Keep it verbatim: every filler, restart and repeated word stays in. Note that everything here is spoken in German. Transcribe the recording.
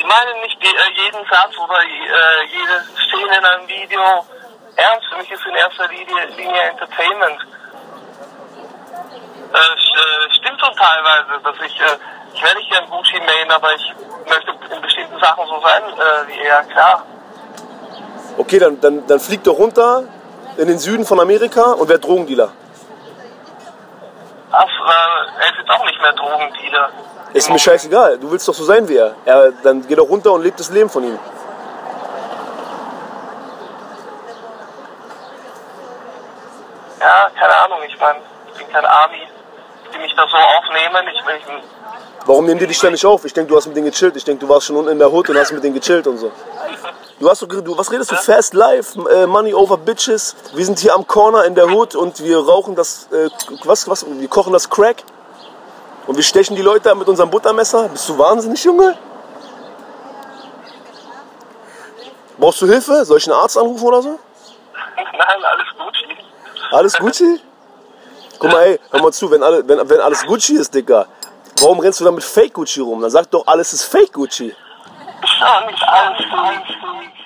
ich meine nicht die, äh, jeden Satz oder äh, jede Szene in einem Video ernst. Für mich ist in erster Linie, Linie Entertainment. Äh, äh, stimmt schon teilweise, dass ich, äh, ich werde nicht gern Gucci Mane, aber ich möchte in bestimmten Sachen so sein äh, wie er, klar. Okay, dann, dann, dann flieg doch runter in den Süden von Amerika und werd Drogendealer. Ach, äh, er ist jetzt auch nicht mehr Drogendealer. Ist mir scheißegal, du willst doch so sein wie er. er. Dann geh doch runter und leb das Leben von ihm. Ja, keine Ahnung, ich meine, ich bin kein Army, die mich da so aufnehmen. Ich, ich, Warum nehmen die dich da nicht auf? Ich denke, du hast mit denen gechillt. Ich denke, du warst schon unten in der Hood und hast mit denen gechillt und so. Du hast doch, du, was redest du? Fast Life, äh, Money over Bitches. Wir sind hier am Corner in der Hood und wir rauchen das, äh, was, was, wir kochen das Crack. Und wir stechen die Leute ab mit unserem Buttermesser. Bist du wahnsinnig, Junge? Brauchst du Hilfe? Soll ich einen Arzt anrufen oder so? Nein, alles Gucci. Alles Gucci? Guck mal, ey, hör mal zu, wenn, alle, wenn, wenn alles Gucci ist, Digga, warum rennst du dann mit Fake Gucci rum? Dann sag doch, alles ist Fake Gucci. Ist auch nicht alles Gucci.